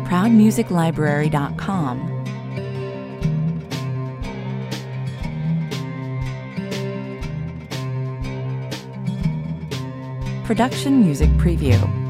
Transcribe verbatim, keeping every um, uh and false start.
proud music library dot com. Production Music Preview.